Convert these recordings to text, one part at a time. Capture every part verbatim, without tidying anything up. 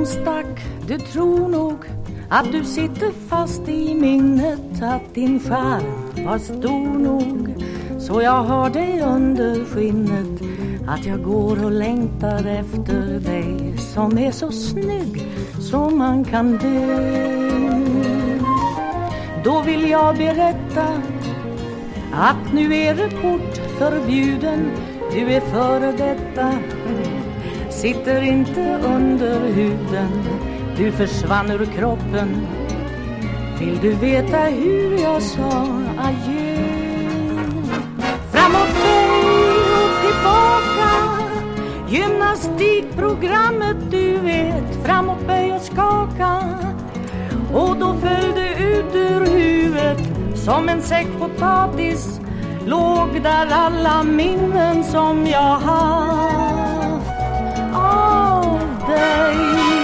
som stack, du tror nog att du sitter fast i minnet, att din charm var stor nog. Så jag har dig under skinnet, att jag går och längtar efter dig, som är så snygg som man kan dö. Då vill jag berätta att nu är det port förbjuden. Du är före detta, sitter inte under huden. Du försvann ur kroppen. Vill du veta hur jag sa adjö? Framåt dig och tillbaka, gymnastikprogrammet du vet. Framåt dig och skaka, och då föll det ut ur huvudet som en säck potatis. Låg där alla minnen som jag haft av dig.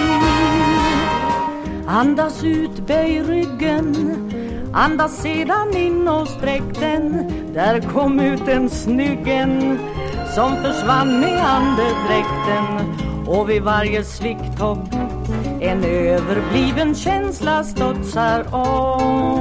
Andas ut, böj ryggen, andas sedan in och sträck den. Där kom ut en snyggen som försvann med andedräkten. Och vid varje svikttopp en överbliven känsla studsar om.